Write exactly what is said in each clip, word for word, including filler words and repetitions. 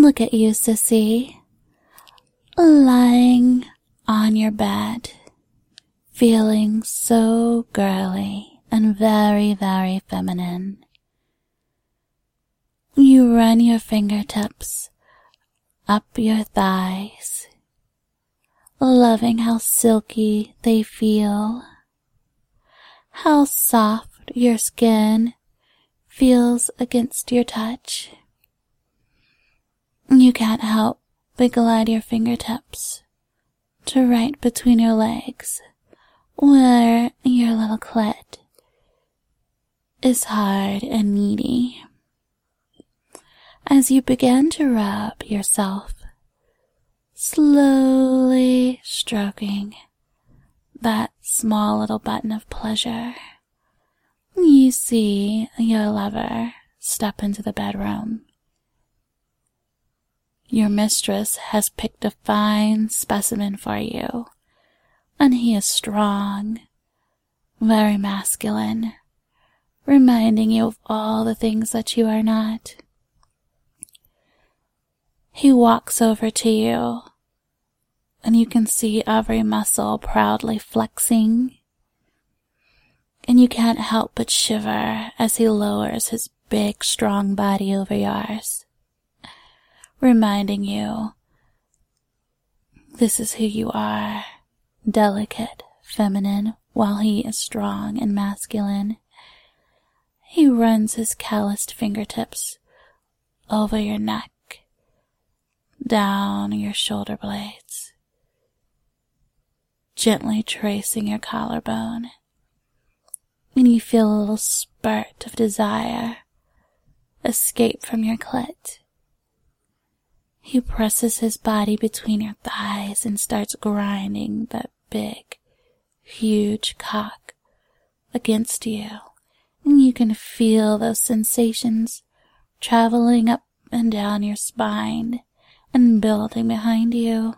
Look at you, sissy, lying on your bed, feeling so girly and very, very feminine. You run your fingertips up your thighs, loving how silky they feel, how soft your skin feels against your touch. You can't help but glide your fingertips to right between your legs, where your little clit is hard and needy. As you begin to rub yourself, slowly stroking that small little button of pleasure, you see your lover step into the bedroom. Your mistress has picked a fine specimen for you, and he is strong, very masculine, reminding you of all the things that you are not. He walks over to you, and you can see every muscle proudly flexing, and you can't help but shiver as he lowers his big, strong body over yours, reminding you this is who you are, delicate, feminine, while he is strong and masculine. He runs his calloused fingertips over your neck, down your shoulder blades, gently tracing your collarbone, and you feel a little spurt of desire escape from your clit. He presses his body between your thighs and starts grinding that big, huge cock against you, and you can feel those sensations traveling up and down your spine and building behind you.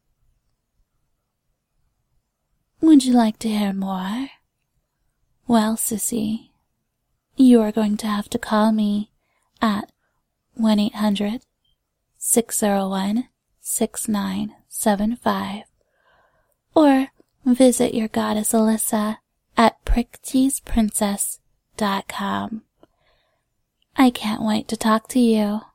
Would you like to hear more? Well, sissy, you are going to have to call me at one eight hundred, six oh one, six nine seven five or visit your goddess Alyssa at pricktease princess dot com. I can't wait to talk to you.